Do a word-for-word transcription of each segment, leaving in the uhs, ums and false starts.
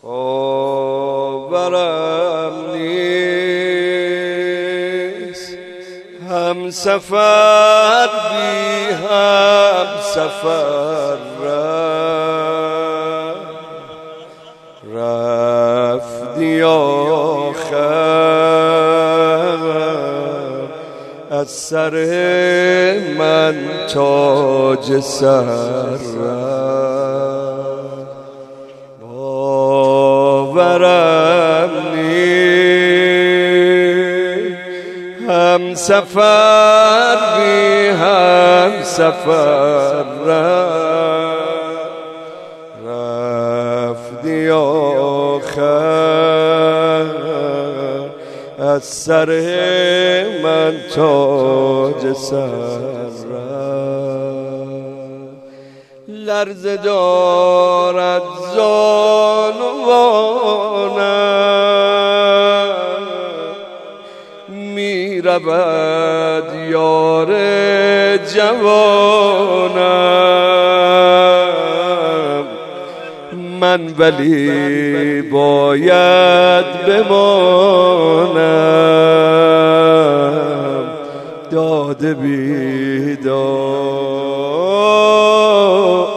باورم نیست هم سفر بی هم سفر رفتی آخر از سر من تاج سر باورم نیست هم سفر بی هم سفر رفتی آخر از سر من تاج سر لرزه دارد زانوانم می رود یار جوانم من ولی باید بمانم داده بیدار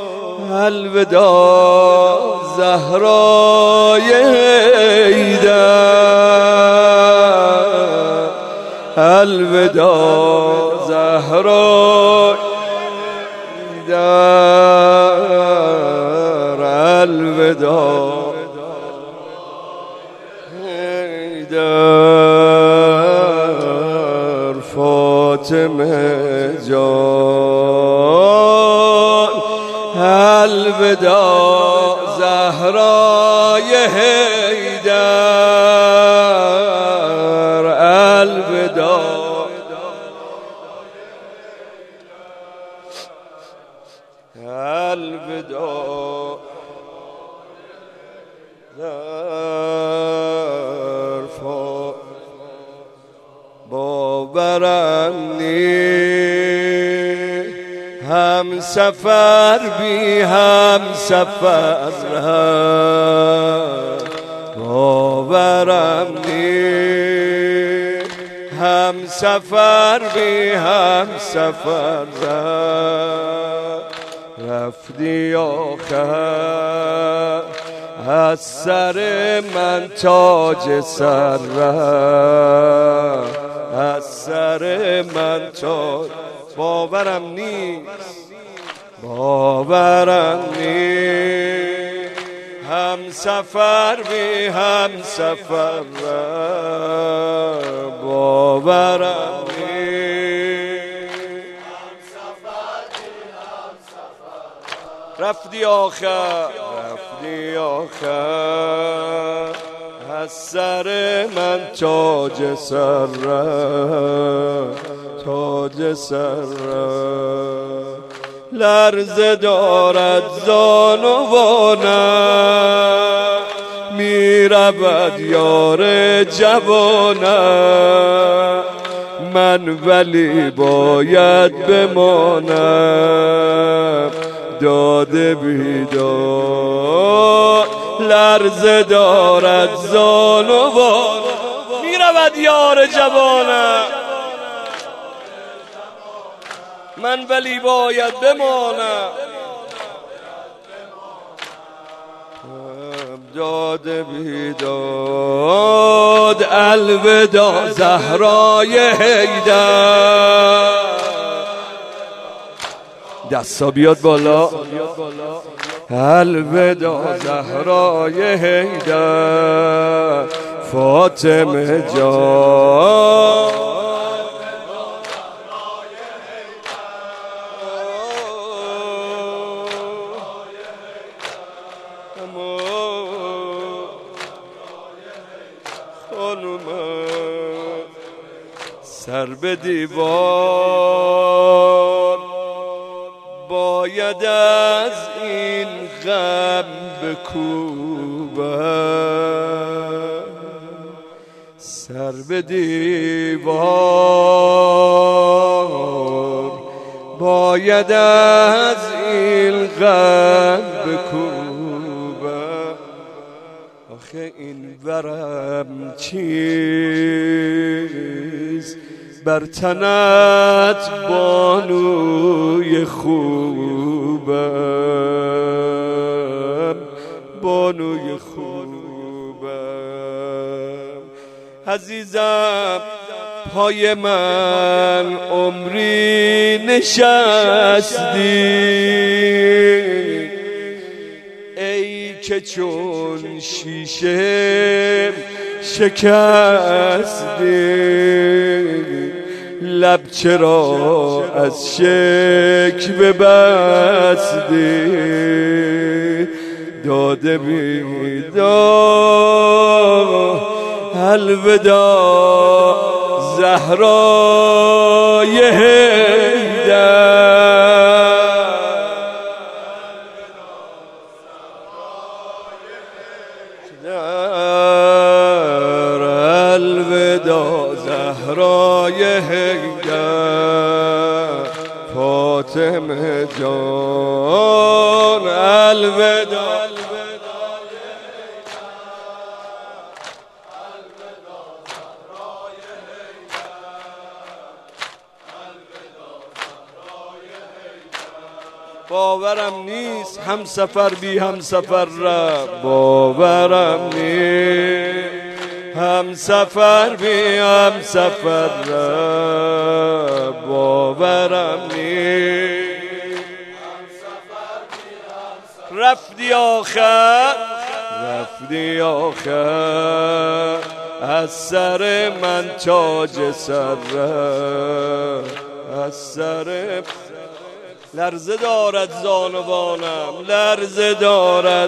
الوداع زهرای حیدر الوداع زهرای حیدر الوداع حیدر فاطمه جان الوداع زهرای حیدر الوداع الوداع در باورم نیست هم سفر بی هم سفر باورم نیست هم سفر بی هم سفر رفتی آخر از سر من تاج سر از سر من تاج باورم نیست باورم نیست هم سفر بی هم سفر باورم نیست رفتی آخر رفتی آخر از سر من تاج سر تاج سر لرزه دارد زانوانم می رود یار جوانم من ولی باید بمانم داده بیدار لرزه دارد زانوانم می رود یار جوانم من ولی باید بمانم داده بیداد الوداع زهرای حیدر دستا بیاد بالا الوداع زهرای حیدر فاطمه جان سر به دیوار باید از این غم بکوبم سر به دیوار باید از این غم بکوبم آخه این ورم چیز بر تنت بانوی خوبم، بانوی خوبم. عزیزم پای من عمری نشستی، ای که چون شیشه شکستی، لب چرا از شکوه بستی، داده بیدار الوداع زهرای حیدر. الوداع زهرای حیدر، فاطمه جان الوداع. باورم نیست هم سفر بی هم سفر را، باورم نیست هم سفر بی هم سفر را، باورم نیست. رفتی آخر رفتی آخر از سر من تاج سر را، از سر لرزه دارد زانوانم، لرزه دارد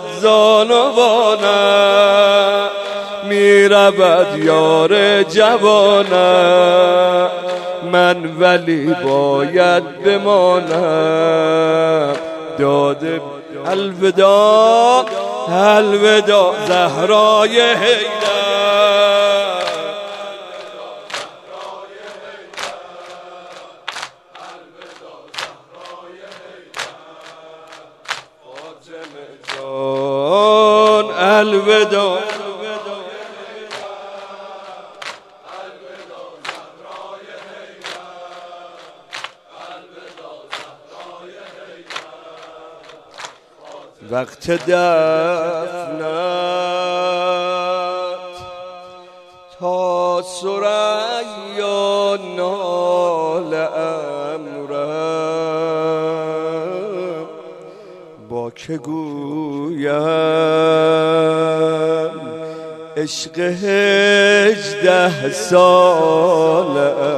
زانوانم، می رود یار جوانم، من ولی باید بمانم. داده الوداع الوداع زهرای حیدر. جان الوداع وقت دفنت تا ثریا نال امرم، با که گویم عشق هجده سال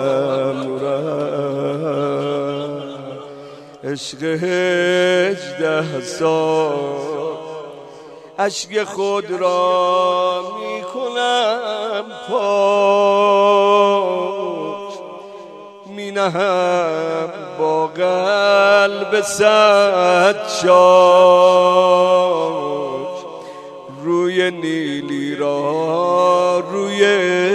امرم، عشق هجده سال. اشک خود را می کنم پاک، می نهم با قلب صد شاک، روی نیلی را روی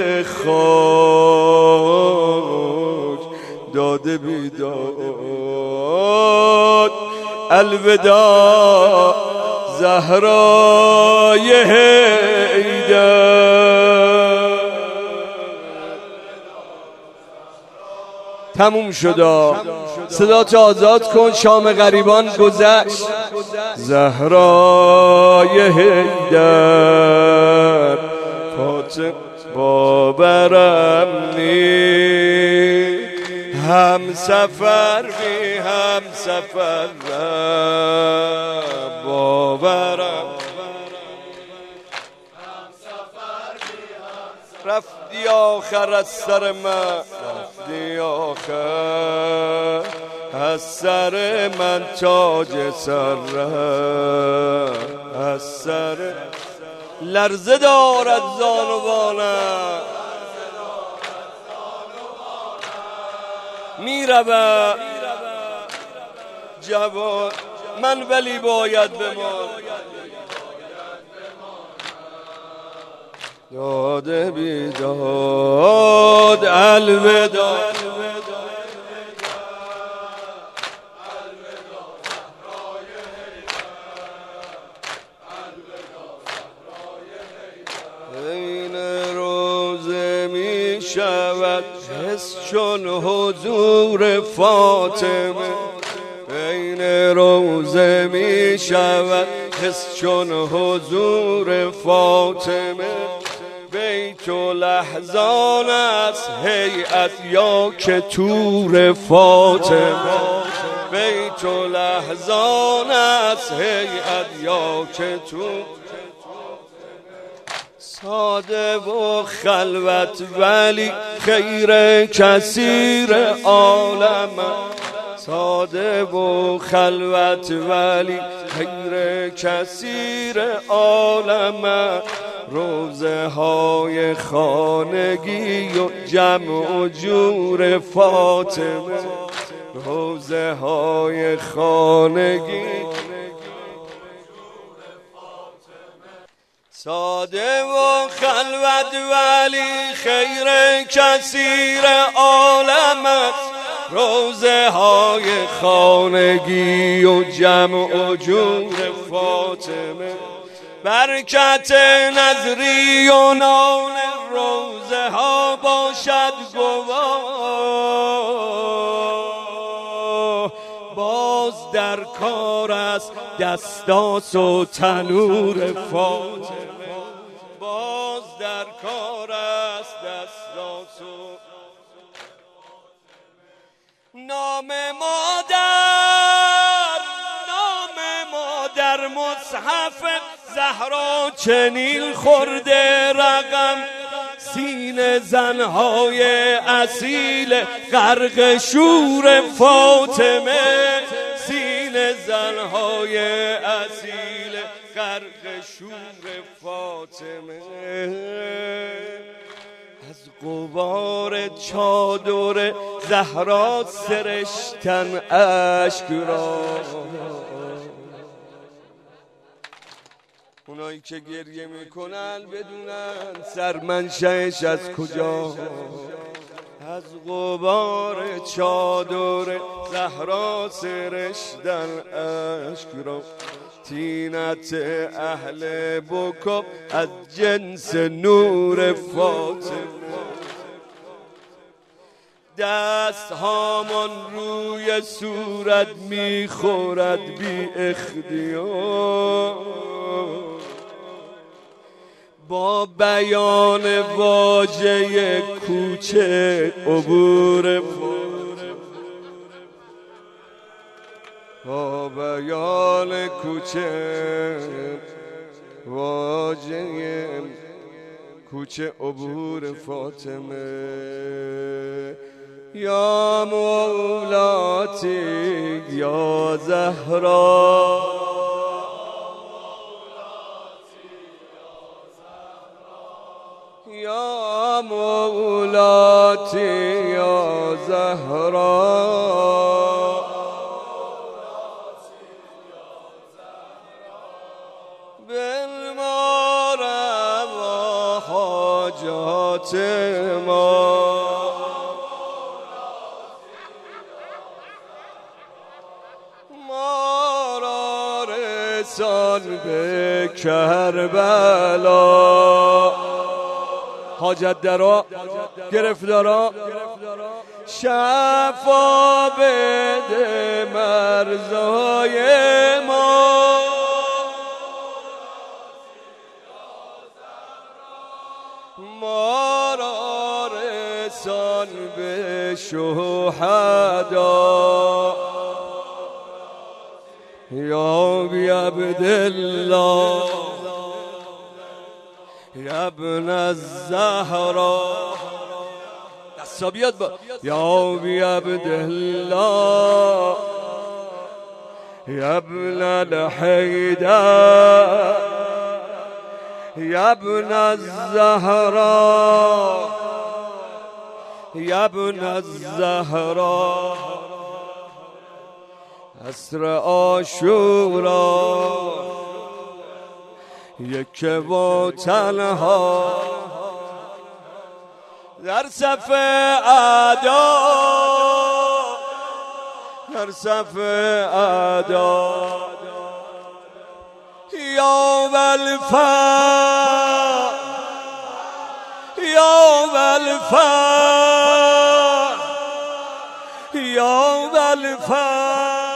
خاک داده بیداد الوداع زهرای حیدر. تموم شد. صدات آزاد کن، شام غریبان گذشت. زهرای حیدر فاطمه باورم نی، هم سفر بی هم سفر باورم. رفتی آخر از سر من، رفتی آخر از سر من تاج سر، از سر لرزه دارد زانوانم، می رود جوان من ولی باید بمان. داده بیداد الوداع شود حس چون حضور فاطمه، بین روزه می شود حس چون حضور فاطمه. بیت و لحظان است هیئت یا که تور فاطمه، بیت و لحظان است هیئت یا که تور. ساده و خلوت ولی خیر کثیر عالم، ساده و خلوت ولی خیر کثیر عالم. روزه های خانگی و جمع و جور فاطمه، روزه های خانگی. ساده و خلوت ولی خیر کثیر عالم است، روزه های خانگی و جمع و جور فاطمه. برکت نظری و نان روزه ها باشد گواه، باز در کار است دستاس و تنور فاطمه، باز در کار است دستاس و نام مادر، نام مادر مصحف زهرا چنین خورده رقم، سینه زنهای اصیل غرق شور فاطمه، سینه زنهای اصیل غرق شور فاطمه. از غبار چادر زهرا سرشتن اشک را، اونایی که گریه میکنن بدونن سرمنشأش از کجا. از غبار چادر زهرا سرشتن اشک را، تینت اهل بکا از جنس نور فاطمه. دست هامان روی صورت میخورد بی اختیار، با بیان واژه کوچه عبور، با بیان کوچه واژه کوچه عبور فاطمه. یا مولاتی یا زهرا، یا مولاتی یا زهرا، بالما روا حاجات ما. ما را رسان به کربلا، حاجت درا گرفتارا شفا بده مرزهای ما. ما را رسان به شهدا، یا بی عبدالله یا ابن الزهرا. دستا بیاد با یا بی عبدالله یا ابن الحیدر یا ابن الزهرا یا ابن الزهرا. عصر عاشورا یک و تنها در صف اعدا، در صف اعدا. یا والفا یا الفرح یا الفرح